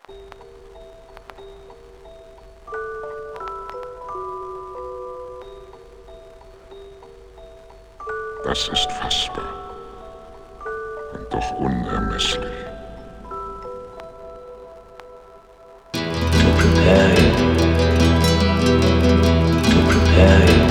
Das ist fassbar und doch unermesslich. To prepare you, to prepare you,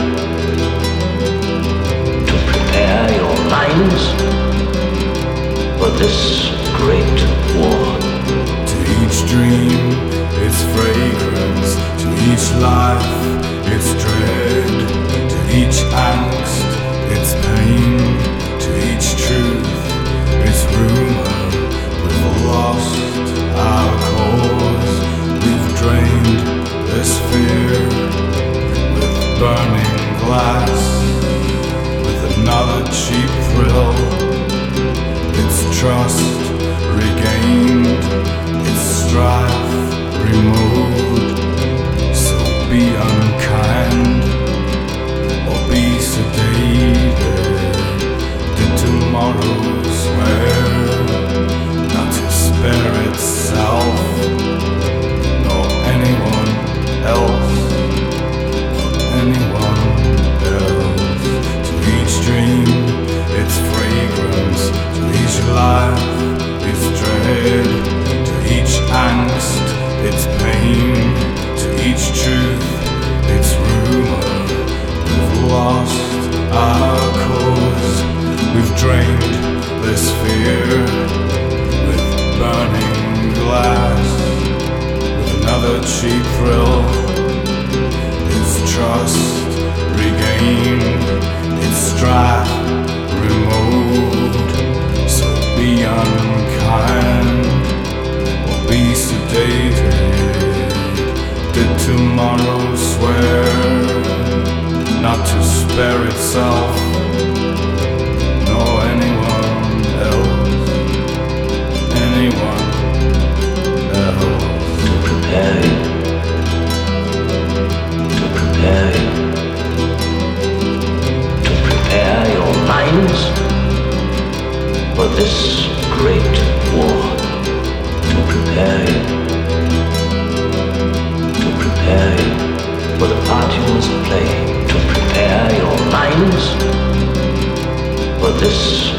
to prepare your minds for this great war. To each dream, its fragrance, to each life, its dread, to each angst, its pain, to each truth, its rumor. We've lost our cause, we've drained this fear with burning glass, with another cheap thrill, its trust regained, its strife removed. So be unkind or be sedated. Did tomorrow swear not to spare itself nor anyone else, nor anyone else? To each dream, its fragrance, to each life, its dread, to each angst, its pain, to each truth, its rumor. We've lost our cause, we've drained this fear with burning glass, with another cheap thrill, its trust regained, its strife removed. So be unkind or be sedated. Did tomorrow swear not to spare itself nor anyone else, anyone else? To prepare you, to prepare you, to prepare your minds for this great war. To prepare you, to prepare you for the part you must play. To prepare your minds for this